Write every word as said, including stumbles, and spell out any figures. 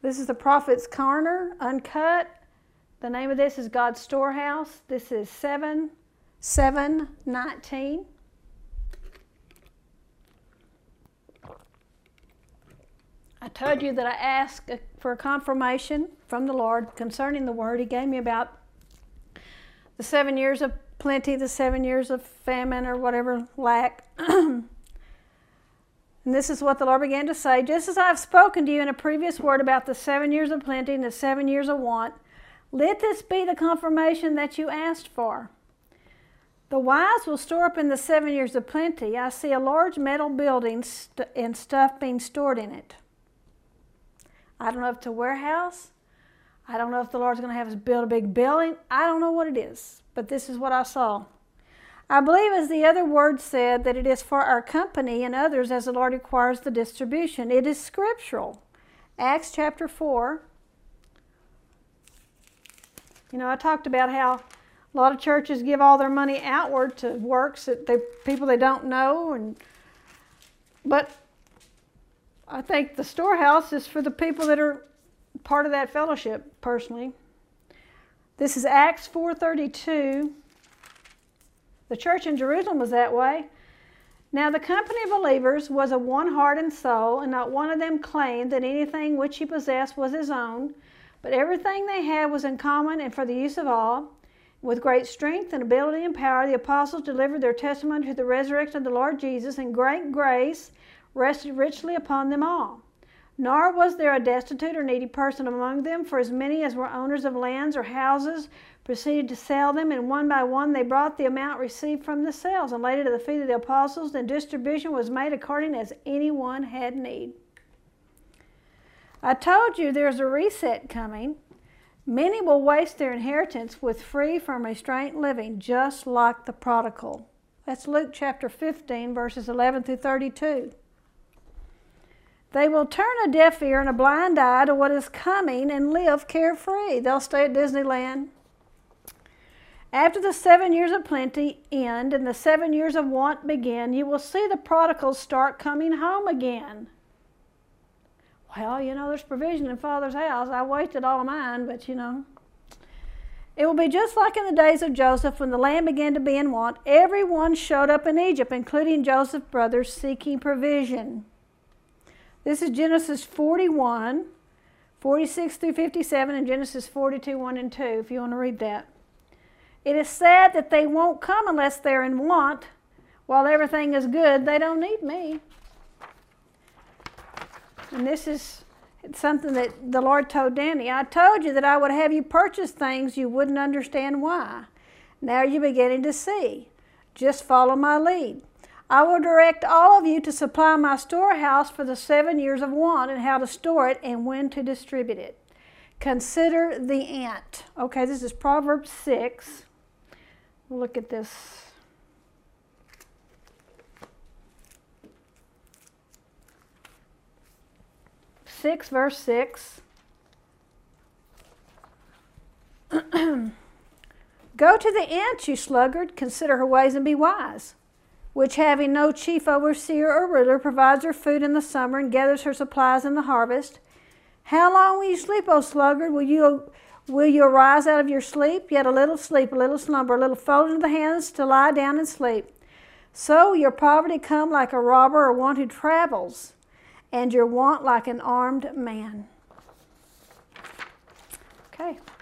This is the Prophet's Corner, uncut. The name of this is God's Storehouse. This is seven seven nineteen. I told you that I asked for a confirmation from the Lord concerning the Word. He gave me about the seven years of plenty, the seven years of famine or whatever, lack. And this is what the Lord began to say. Just as I have spoken to you in a previous word about the seven years of plenty and the seven years of want, let this be the confirmation that you asked for. The wise will store up in the seven years of plenty. I see a large metal building st- and stuff being stored in it. I don't know if it's a warehouse. I don't know if the Lord's going to have us build a big building. I don't know what it is, but this is what I saw. I believe, as the other word said, that it is for our company and others as the Lord requires the distribution. It is scriptural. Acts chapter four. You know, I talked about how a lot of churches give all their money outward to works that they people they don't know, and but I think the storehouse is for the people that are part of that fellowship, personally. This is Acts four thirty-two. The church in Jerusalem was that way. Now the company of believers was of one heart and soul, and not one of them claimed that anything which he possessed was his own, but everything they had was in common and for the use of all. With great strength and ability and power, the apostles delivered their testimony to the resurrection of the Lord Jesus, and great grace rested richly upon them all. Nor was there a destitute or needy person among them, for as many as were owners of lands or houses proceeded to sell them, and one by one they brought the amount received from the sales and laid it at the feet of the apostles, and distribution was made according as anyone had need. I told you there's a reset coming. Many will waste their inheritance with free from restraint living, just like the prodigal. That's Luke chapter fifteen, verses eleven through thirty-two. They will turn a deaf ear and a blind eye to what is coming and live carefree. They'll stay at Disneyland. After the seven years of plenty end and the seven years of want begin, you will see the prodigals start coming home again. Well, you know, there's provision in Father's house. I wasted all of mine, but you know. It will be just like in the days of Joseph when the land began to be in want. Everyone showed up in Egypt, including Joseph's brothers, seeking provision. This is Genesis forty-one, forty-six through fifty-seven, and Genesis forty-two, one and two, if you want to read that. It is sad that they won't come unless they're in want. While everything is good, they don't need me. And this is something that the Lord told Danny. I told you that I would have you purchase things you wouldn't understand why. Now you're beginning to see. Just follow my lead. I will direct all of you to supply my storehouse for the seven years of want and how to store it and when to distribute it. Consider the ant. Okay, this is Proverbs six. We'll look at this. six, verse six. Go to the ant, you sluggard, consider her ways and be wise, which having no chief overseer or ruler provides her food in the summer and gathers her supplies in the harvest. How long will you sleep, O sluggard? Will you, will you arise out of your sleep? Yet a little sleep, a little slumber, a little folding of the hands to lie down and sleep. So will your poverty come like a robber or one who travels, and your want like an armed man. Okay.